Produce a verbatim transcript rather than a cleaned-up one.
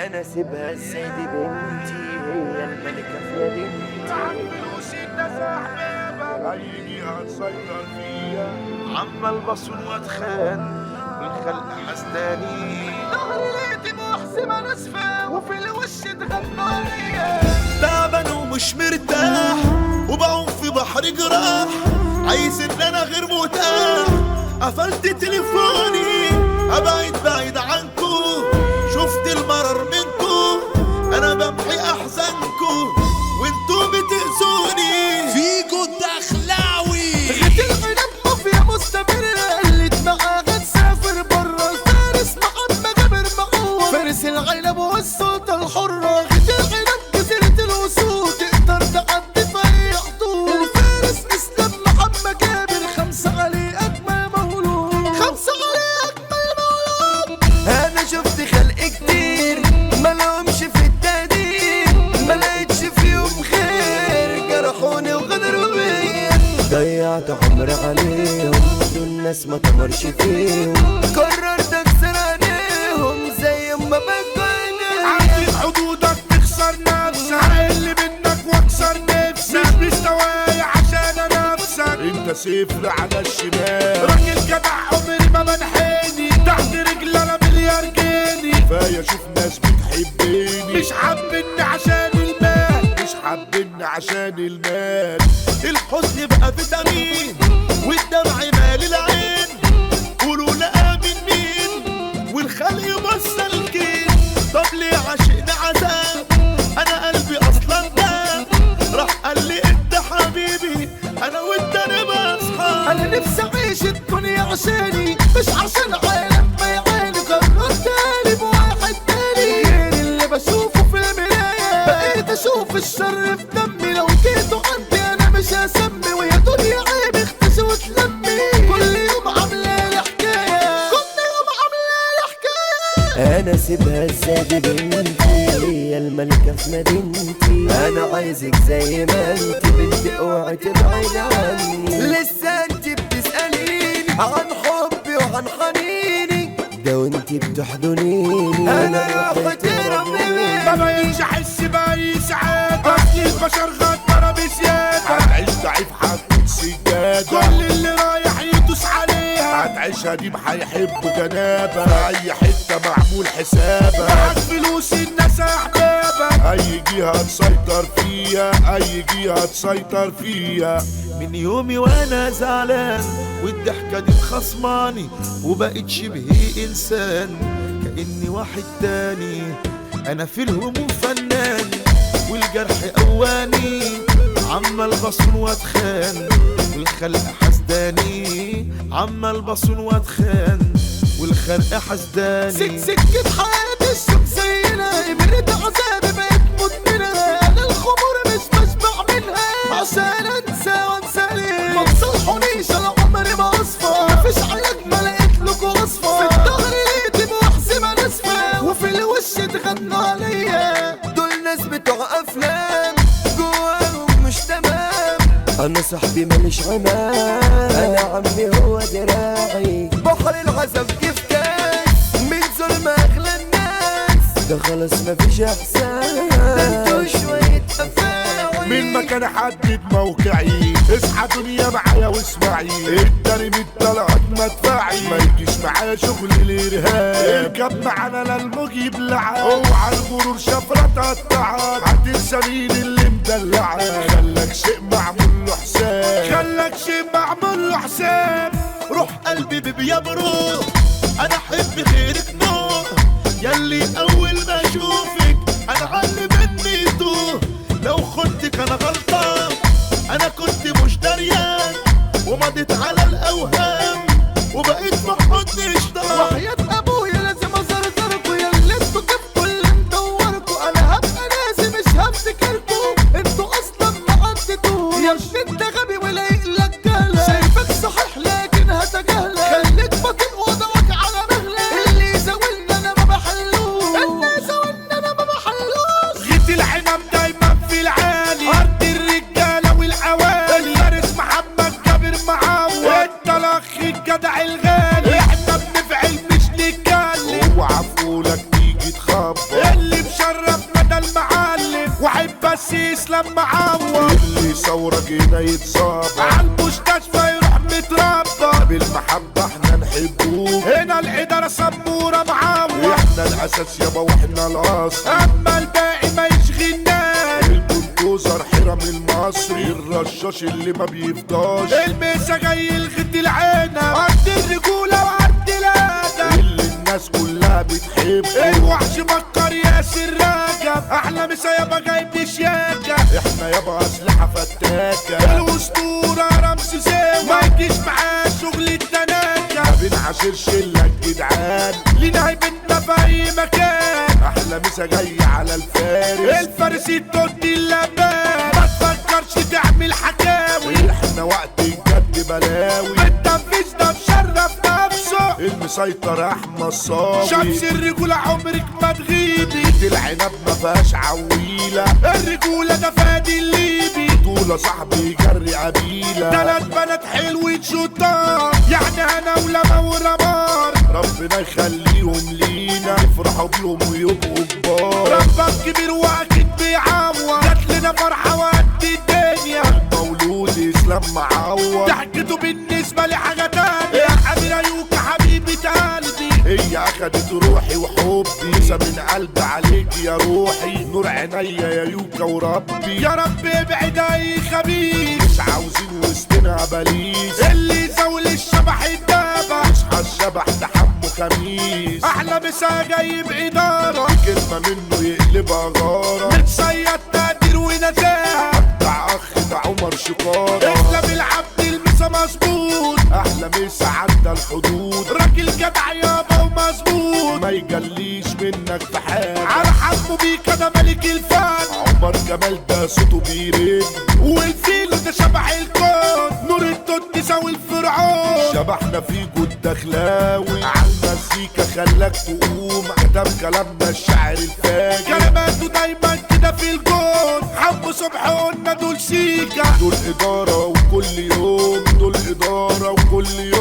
انا سيبها ازاي دي بنتي هي الملكة في مدينتي. فلوس الناس احبابها هيجي هتسيطر فيا. عمال بصون واتخان والخلق حسداني. ظهري لقيت محسمة ناسفة وفي الوش اتغنى عليا. تعبان ومش مرتاح وبعوم في بحر جراح. عايز ان انا غير متاح. قفلت تليفوني ابعد بعيد عنكو. شفت المرر منكو انا بمحي احزانكو وانتو بتأذوني. فيجو الدخلاوي غيت العنب مافيا مستمرة قلت معاها تسافر برا. فارس محمد جابر معوض فارس العنب والسلطة الحرة. غيت العنب جزيرة الوسود تقدر تعدي في اي حدود. الفارس اسلام محمد جابر خمسة عليه اجمل مولود. خمسة عليه اجمل مولود. انا شفت خلق كتير ملهمش في التقدير. ملقتش فيهم خير جرحوني وغدروا بيا. ضيعت عمري عليهم دول ناس ما تمرش فيهم. قررت اكسر عينيهم زي ما بكوا عدي حدودك تخسر نفسك. هقل منك واكسر نفسك. مش مستواي عشان انافسك. انت صفر على الشمال. راجل جدع عمري ما منحني. تحت رجل انا مليار جنيه. كفايه اشوف ناس بتحبني. مش حابني عشان المال. مش حابني عشان المال. الحزن بقى فيتامين والدمع مال العين. قولوا لا من مين والخلق مسلكين. طب ليه عشقنا عذاب انا قلبي اصلا داب. راح قال لي انت حبيبي انا وانت نبقى اصحاب. انا نفسي اعيش الدنيا عشاني مش عشان عالم ما يعاني. قررت اقلب واحد تاني غير اللي بشوفه في المراية. بقيت اشوف الشر في دمي. لو جيتوا عندي انا مش هسمي. ويا دنيا عيب اختشي وتلمي. كل يوم عاملالي حكاية. كل يوم عاملالي حكاية. انا سيبها ازاي دي بنتي هي الملكة في مدينتي. انا عايزك زي ما انت بنتي اوعي تبعد عني. لسه انت بتسأليني عن حبي وعن حنيني. ده وانت بتحضنيني انا رحت ربي. ما بقيتش احس باي سعادة. اصل البشر غدارة بزيادة. هتعيش ضعيف هتكون سجادة. كل اللي رايح يدوس عليها. هتعيشها دي هيحبوا جنابة. في اي حتة معمول حسابة. معاك فلوس الناس احبابة. اي جهة تسيطر فيها. اي جهة تسيطر فيها. من يومي وانا زعلان والضحكة دي مخصماني. وبقيت شبه انسان كأني واحد تاني. انا في الهموم فنان والجرح قواني. عمال بصون واتخان والخلق حسداني. عمال بصون واتخان والخلق حسداني. سك سكة حياتي الشمسية. مريت عذابي بقيت مدمنة. انا الخمور مش بشبع منها. عشان انسى وانسى ليه. ما تصلحونيش انا عمري ما اصفى. مفيش علاج ما لقيت لكم وصفة. في الظهر لقيت محسمة ناسفة وفي الوش اتغنى عليا. دول ناس بتوع افلام جواهم مش تمام. انا صاحبي ماليش عمام. انا عمي هو دراعي. بحر العذاب كيف كاس من ظلم اغلى الناس. ده خلاص مفيش احساس. ده انتوا شوية افاعي. من مكان حدد موقعي. اصحى دنيا معايا واسمعي. التاني من طلعت مدفعي. ما يجيش معايا شغل الارهاب. اركب معانا للموج يبلعك. اوعى الغرور شفرة تقطعك. هتنسى مين اللي مدلعك. خلك شيء معمول له حساب. خلك شيء معمول له حساب. روح قلبي بيبي يا برو انا احب غيرك نو. ياللي اول ما اشوفك انا علي مني تو. لو خدتك انا غلطان انا كنت مش دريان. ومضيت على الاوهام وبقيت ما حدش ضام. وحياة ابويا لازم ازرزركوا. يا اللي انتوا جبتوا اللي مدوركوا. انا هبقى ناسي مش هفتكركوا. انتوا اصلا ما عدتوا. يا ابني انت غبي ولايق لك جهلة. شايفك صحيح لكن هتجاهلك. خليك بطيء وضعك على مهلك. اللي يزاولنا انا ما بحلوش. اللي يزاولنا انا ما بحلوش. غيت العنب دايما في العالي. ارض الرجالة والعوالي. فارس محمد جابر معاوي. يتصاب عالمستشفى يروح متربى بالمحبة احنا نحبوه هنا الإدارة سبورة معاوة احنا الأساس يابا واحنا الأصل أما الباقي ما يشغلناش البلدوزر حرم المصري الرشاش اللي ما بيفضاش الميسا جاي الغد العينة قد الرجولة وقد الأدب اللي الناس كلها بتحب الوحش بكر ياسر راجب أحلى مسا يابا جايب شياكة احنا يابا أسلحة فتاكة الأسطورة رمسي سوا ما يجيش معاه شغل التناكة ما بنعاشر شلة جدعان لينا هيبتنا في أي مكان أحلى مسا جاي على الفارس الفارس التوت اللبان ما تفكرش تعمل حكاوي احنا وقت الجد بلاوي التنفيذ ده مشرف نفسه المسيطر احمد صاوي شمس الرجولة عمرك ما تغيبي العنب ما فيهاش عويلة الرجولة ده فادي الليبي طولة صاحبي جري قبيلة تلات بنات حلوين شطار يعني انا ولما ورمار ربنا يخليهم لينا يفرحوا بيهم ويبقوا كبار ربك كبير واكيد بيعوض جات لنا فرحة وقد الدنيا مولود اسلام معوض ضحكته بالنسبة لي حاجة تانية يا حبيبي ايوك حبيبة قلبي هي اخدت روحي وحبي لسه من قلبي عليك يا روحي نور عينيا يا يوكا وربي يا رب ابعد اي خبيث مش عاوزين وسطنا بليس اللي يزول الشبح الدابة اصحى الشبح ده حمو خميس احلى مسا جاي بإدارة كلمة منه يقلبها غارة متصيد تقدير ونزاهة بتاع اخ ده عمر شقارة اسلام العبد المسا مظبوط احلى مسا عدى الحدود راجل جدع يابا ومظبوط ما يجليش منك في حاجة على حمو بيكا ده ملك الفن عمر جمال ده صوته بيرن والفيل ده شبح الكون نور التوت يساوي الفرعون شبحنا فيكو الدخلاوي عالمزيكا خلاك تقوم كتب كلامنا الشاعر الفاجر كلماته دايما كده في الجون حمو صبح قلنا دول سيكا دول إدارة وكل يوم دول إدارة وكل يوم